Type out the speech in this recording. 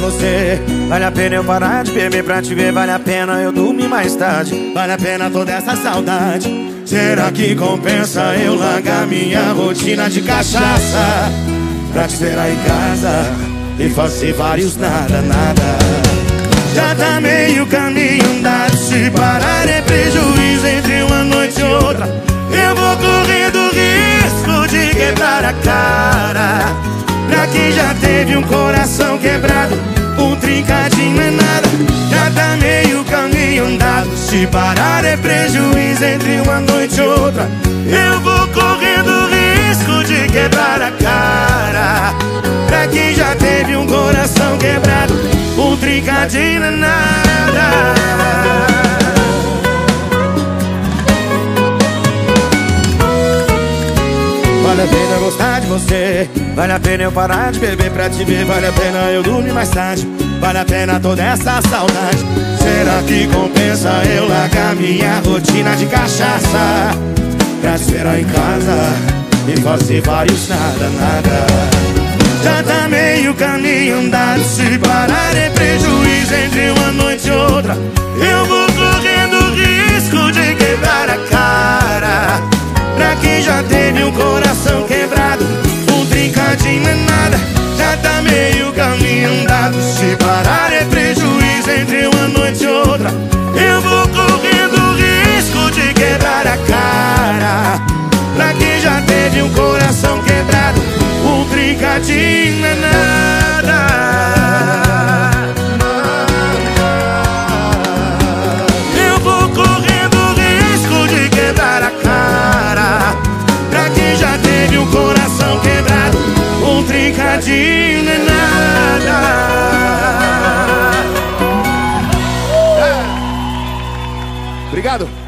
você. Vale a pena eu parar de beber pra te ver. Vale a pena eu dormir mais tarde. Vale a pena toda essa saudade. Será que compensa eu largar minha rotina de cachaça pra te esperar em casa e fazer vários nada, nada? Já tá meio caminho andado. Se parar é prejuízo entre uma noite e outra. Eu vou correndo risco de quebrar a cara. Pra quem já teve um coração quebrado, um trincadinho é nada. Já tá meio caminho andado. Se parar é prejuízo entre uma noite e outra. Eu vou correndo risco de quebrar a cara. Pra quem já teve um coração quebrado, um trincadinho é nada. Vale a pena gostar de você. Vale a pena eu parar de beber pra te ver. Vale a pena eu dormir mais tarde. Vale a pena toda essa saudade. Será que compensa eu largar minha rotina de cachaça pra te esperar em casa e fazer vários nada, nada? Já tá meio caminho andado. Se parar é prejuízo entre uma noite e outra. Eu vou correndo risco de quebrar a cara. Pra quem já teve um coração quebrado, um trincadinho é nada. Já tá meio caminho andado. Se parar é prejuízo entre uma noite e outra. Eu vou correndo risco de quebrar a cara. Pra quem já teve um coração quebrado, um trincadinho é nada. Eu vou correndo risco de quebrar a cara. Pra quem já teve um coração quebrado, um trincadinho é nada. Obrigado.